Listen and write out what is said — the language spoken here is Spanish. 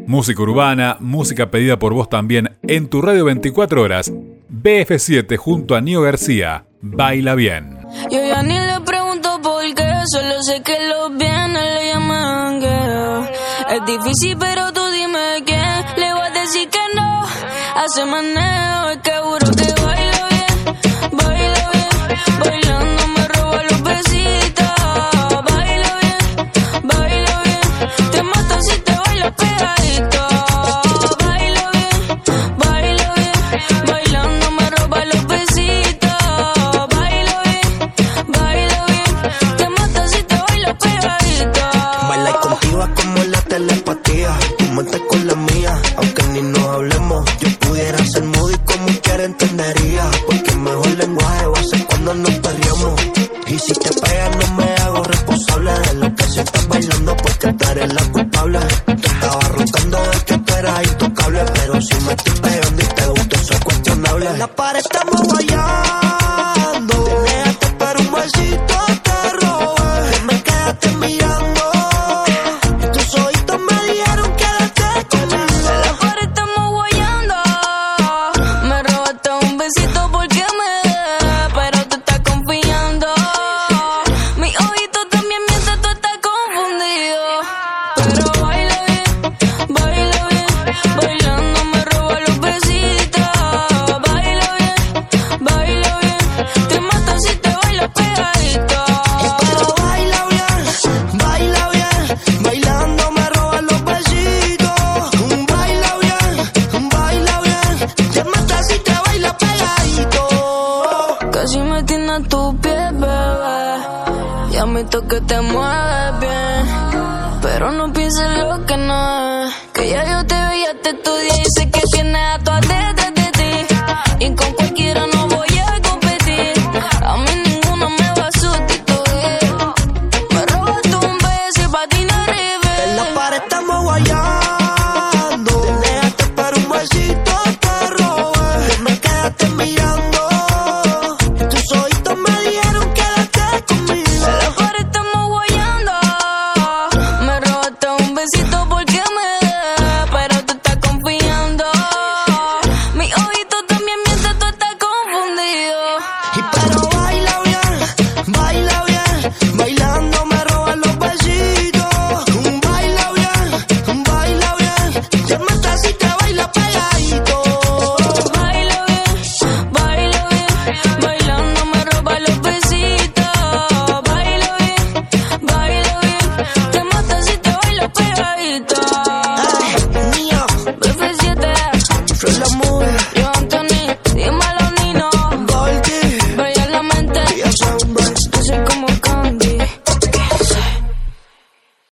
Música urbana, música pedida por vos también en tu radio 24 horas. BF7 junto a Nio García. Baila bien. Yo ya ni le pregunto por qué, solo sé que los viernes le llaman jangueo. Es difícil pero tú dime quién le voy a decir que no. Hace maneo, es que juro que baila bien, bailando.